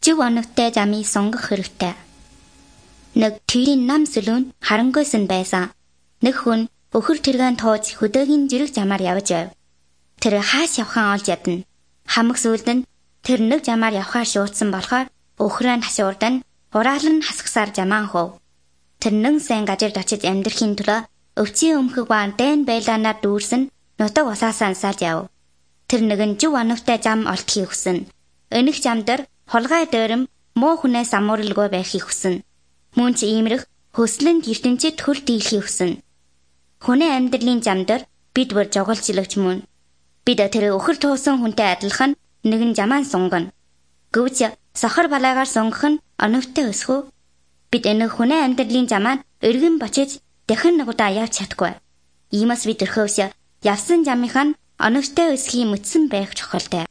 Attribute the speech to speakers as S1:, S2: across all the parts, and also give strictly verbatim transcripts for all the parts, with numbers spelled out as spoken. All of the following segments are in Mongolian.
S1: Жив оногтой замыг сонгох хэрэгтэй. Нэг тэрийн нам сүлүүн харангуйсан байсан. Нэг хүн өхөр тэргэн тууж хөдөөгийн зэрэг замаар явж байв. Тэр хааш явхаа олж ядна. Хамаг сүлд нь тэр нэг замаар явхаар шуурдсан болохоор өхрөө хашуурдан хураалан хасгасаар замаа хов. Тэр нэг сайн газарт очиж амьдрахын төлөө өвчийн өмхөг ба дайн байлаанаар дүүрсэн нутаг усаасаа ансаад яв. Тэр нэгэн жив оногтой зам олдохыг хүснэ. Өнөх зам дээр холгой дойром муу хүнээс амууралгүй байхыг хүснэ. Мөн ч иймэрх хөслөн ертөнцид хөл дийлхийг хүснэ. Хүний амьдралын зам дээр бид бүр жоголжлогч мөн. Бид тэр өхөр туусан хүнтэй адилхан нэгэн замаа сунгана. Гэвч сохор балаагаар сунгах нь оногтой өсгөө. Бид энэ хүний амьдралын замаа өргөн бочиж дахин нэг удаа явж чадахгүй. Иймээс бид өрхөөс явсан замынхаа оногтой өсгийн мөцсөн байх чухалтай.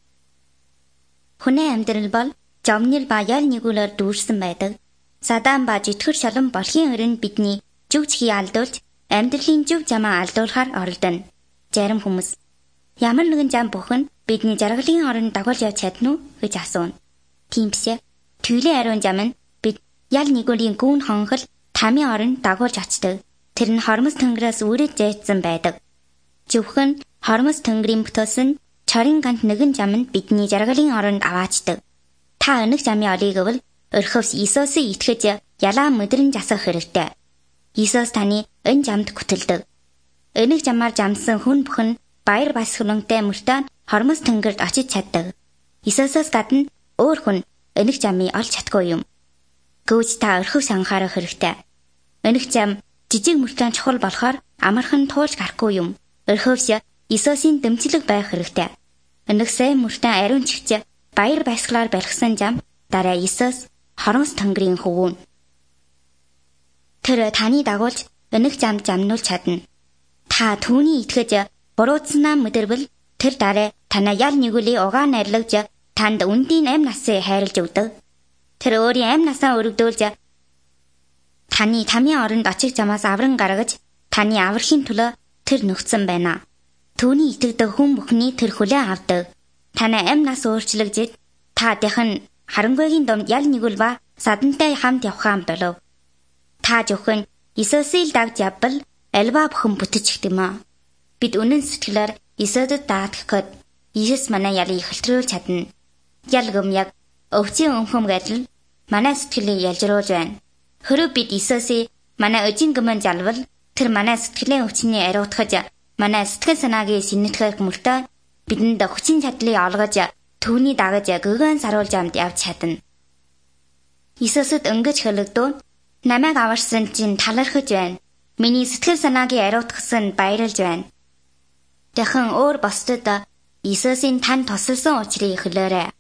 S1: Хүний амьдрал бол жомнил ба ял нэгүүлээр дүүрсэн байдаг. Садан ба житгэр шалан болохын өрн бидний зүвчхий алдуулж амьдралын зүв замаа алдуулахаар оролдоно. Зарим хүмүүс ямар нэгэн зам бүхэн бидний жаргалын орон дагуулж явж чадна уу гэж асууна. Тийм биш. Төвлийн ариун зам нь бид ял нэгүлийн гүн хонхол тамийн орон дагуулж очдог. Тэр нь хормос тэнгэрээс үрэж зайцсан байдаг. Зөвхөн хормос тэнгэрийн бүтээсэн чарын ганц нэгэн зам нь бидний жаргалын оронд аваачдаг. Та өнөх замын олийг өвл өрхөвс Иесусыг итгэж ялаа мэдрэн засах хэрэгтэй. Иесус таны энэ замд гүтэлдэг. Өнөх замаар замсан хүн бүхэн баяр баясгалантай мөртөө хормос тэнгэрт очиж чаддаг. Иесусаас гадна өөр хүн өнөх замыг олж чадахгүй юм. Гэвч та өрхөвс анхаарах хэрэгтэй. Өнөх зам жижиг мөртөө чухал болохоор амархан туулж гарахгүй юм. Өрхөвс Иесусийн дэмжлэг байх хэрэгтэй. Өнөх сайн мөртөө ариун чигч баяр баясгалаар барьсан зам дараа Иесус хормос тэнгэрийн хөвгүүн. Тэр таны дагуулж өнөх замд замнуул чадна. Та түүний итгэж буруудсанаа мэдэрвэл тэр дараа танаа ял нэгүлийн угаа найрлагж танд үндийн амь насыг хайрлж өгдөг. Тэр өөрийн амь насаа өргөдүүлж таны тамийн оронд очих замаас авран гаргаж таны аврахын төлөө тэр нөхцөн байна. Түүний итгэдэг хүн бүхний тэр хүлээн авдаг. Танай амь нас өөрчлөгдөж та дахин харангуйгийн домд ял нэгүл ба садантай хамт явхаан болов. Та зөвхөн Иесусыг дагж явбал альва бүхэн бүтэж гэх юм аа. Бид үнэн сэтгэлээр Иесусд даатгахад Иесус манай ялыг хэлтрүүлж чадна. Ял гүм яг өвчийн өмхөм гэдэл манай сэтгэлийг ялжруулж байна. Хэрв бид Иесусыг манай өжин гүмэн залвал тэр манай сэтгэлийн өвчнийг ариутгаж манай сэтгэл санаагийн сэнэтгэх мөртөө бидэнд хүчин чадлыг олгож түүний дагаж гэгэн саруулж амд явж чадна. Иесусд өнгөж хэлэгдөө намайг аварсан чинь талархаж байна. Миний сэтгэл санаагийн ариутгасан баярлж байна. Дахин өөр босдод Иесусийн тань тусалсан учрыг хэлээрэй.